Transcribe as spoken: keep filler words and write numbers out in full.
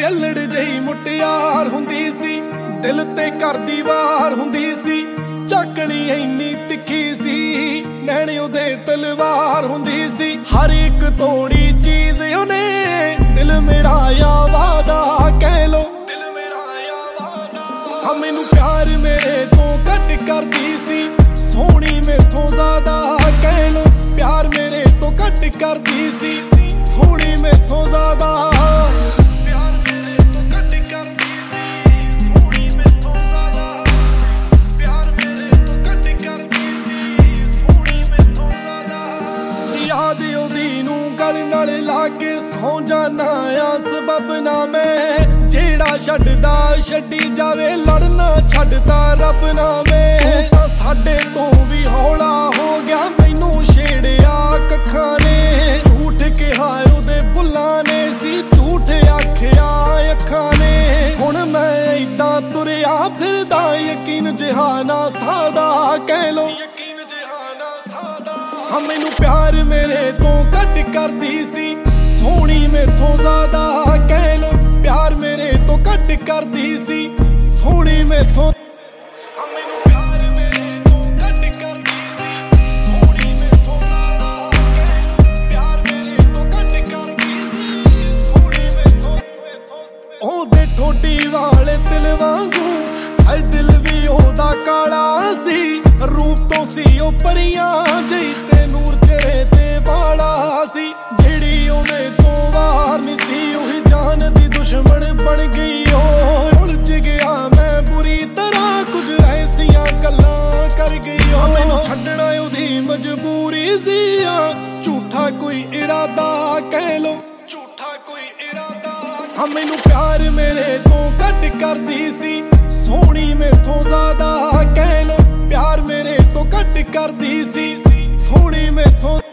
ਗੱਲੜ ਜਿਹੀ ਮੁਟਿਆਰ ਹੁੰਦੀ ਸੀ, ਦਿਲ ਤੇ ਕਰਦੀ ਵਾਰ ਹੁੰਦੀ ਸੀ। ਝਾਕਣੀ ਇੰਨੀ ਤਿੱਖੀ ਸੀ, ਨੈਣ ਉਹਦੇ ਤਲਵਾਰ ਹੁੰਦੀ ਸੀ। ਹਰ ਇੱਕ ਤੋੜੀ ਚੀਜ਼ ਉਹਨੇ, ਦਿਲ ਮੇਰਾ ਆ ਵਾਦਾ ਕਹਿ ਲੋ, ਦਿਲ ਮੇਰਾ ਆ ਵਾਦਾ। ਹਾਂ ਮੈਨੂੰ ਪਿਆਰ ਮੇਰੇ ਤੋਂ ਘੱਟ ਕਰਦੀ ਸੀ, ਸੋਹਣੀ ਮੈਥੋਂ ਜ਼ਿਆਦਾ ਕਹਿ ਲੋ। ਪਿਆਰ ਮੇਰੇ ਤੋਂ ਘੱਟ ਕਰਦੀ ਸੀ, ਸੋਹਣੀ ਮੈਥੋਂ ਜ਼ਿਆਦਾ। ਪਿਆਰ ਮੇਰੇ ਤੋਂ ਘੱਟ ਕਰਦੀ ਸੀ, ਸੋਹਣੀ ਮੈਥੋਂ ਜ਼ਿਆਦਾ। ਪਿਆਰ ਮੇਰੇ ਤੋਂ ਘੱਟ ਕਰਦੀ ਸੀ, ਸੋਹਣੀ ਮੈਥੋਂ ਜ਼ਿਆਦਾ। ਯਾਦ ਉਹਦੀ ਨੂੰ ਗਲ ਨਾਲ ਲਾ ਕੇ ਸੌਂ ਜਾਨਾ ਆ ਸਬੱਬ ਨਾ ਮੈਂ, ਜਿਹੜਾ ਛੱਡਦਾ ਛੱਡੀ ਜਾਵੇ, ਲੜਨਾ ਛੱਡਦਾ ਰੱਬ ਨਾ ਮੈਂ। ਤਾਂ ਸਾਡੇ ਤੋਂ ਵੀ ਹੌਲਾ ਹੋ ਗਿਆ, ਮੈਨੂੰ ਛੇੜਿਆ ਕੱਖਾਂ ਨੇ। ਝੂਠ ਕਿਹਾ ਉਹਦੇ ਬੁੱਲਾਂ ਨੇ ਸੀ, ਝੂਠ ਆਖਿਆ ਅੱਖਾਂ ਨੇ। ਹੁਣ ਮੈਂ ਏਦਾਂ ਤੁਰਿਆ ਫਿਰਦਾ, ਯਕੀਨ ਜਿਹਾ ਨਾ ਸਾਦਾ ਕਹਿ ਲੋ, ਯਕੀਨ ਜਿਹਾ ਨਾ ਸਾਦਾ। ਹਾਂ ਮੈਨੂੰ ਪਿਆਰ ਮੇਰੇ ਤੋਂ ਘੱਟ ਕਰਦੀ ਸੀ, ਸੋਹਣੀ ਮੈਥੋਂ ਜ਼ਿਆਦਾ ਕਹਿ ਲੋ। ਪਿਆਰ ਮੇਰੇ ਤੋਂ ਘੱਟ ਕਰਦੀ ਸੀ, ਸੋਹਣੀ ਮੈਥੋਂ। ਹਾਂ ਮੈਨੂੰ ਪਿਆਰ ਮੇਰੇ ਤੋਂ ਘੱਟ ਕਰਦੀ ਸੀ, ਸੋਹਣੀ ਮੈਥੋਂ ਜ਼ਿਆਦਾ ਕਹਿ ਲੋ। ਪਿਆਰ ਮੇਰੇ ਤੋਂ ਘੱਟ ਕਰਦੀ ਸੀ, ਸੋਹਣੀ ਮੈਥੋਂ। ਉਹਦੇ ਠੋਡੀ ਵਾਲੇ ਦਿਲ ਵਾਂਗੂ ਐ ਦਿਲ ਵੀ ਉਹਦਾ ਕਾਲਾ ਸੀ। ਰੂਪ ਤੋਂ ਸੀ ਉਹ ਪਰੀਆਂ ਜਿਹੀ, ਤੇ ਨੂਰ ਚਿਹਰੇ ਤੇ ਵਾਲਾ ਸੀ। ਜਿਹੜੀ ਉਹਦੇ ਤੋਂ ਵਾਰ ਨਹੀਂ ਸੀ, ਉਹੀ ਜਾਨ ਦੀ ਦੁਸ਼ਮਣ ਬਣ ਗਈ। ਉਹ ਉਲਝ ਗਿਆ ਮੈਂ ਬੁਰੀ ਤਰ੍ਹਾਂ, ਕੁਝ ਐਸੀਆਂ ਗੱਲਾਂ ਕਰ ਗਈ। ਉਹ ਮੈਨੂੰ ਛੱਡਣਾ ਉਹਦੀ ਮਜਬੂਰੀ ਸੀ, ਝੂਠਾ ਕੋਈ ਇਰਾਦਾ ਕਹਿ ਲੋ, ਝੂਠਾ ਕੋਈ ਇਰਾਦਾ। ਹਾਂ ਮੈਨੂੰ ਪਿਆਰ ਮੇਰੇ ਤੋਂ ਘੱਟ ਕਰਦੀ ਸੀ, ਸੋਹਣੀ ਮੈਥੋਂ ਜ਼ਿਆਦਾ ਕਹਿ ਲੋ। ਪਿਆਰ ਮੇਰੇ ਤੋਂ ਘੱਟ ਕਰਦੀ ਸੀ, ਸੋਹਣੀ ਮੈਥੋਂ।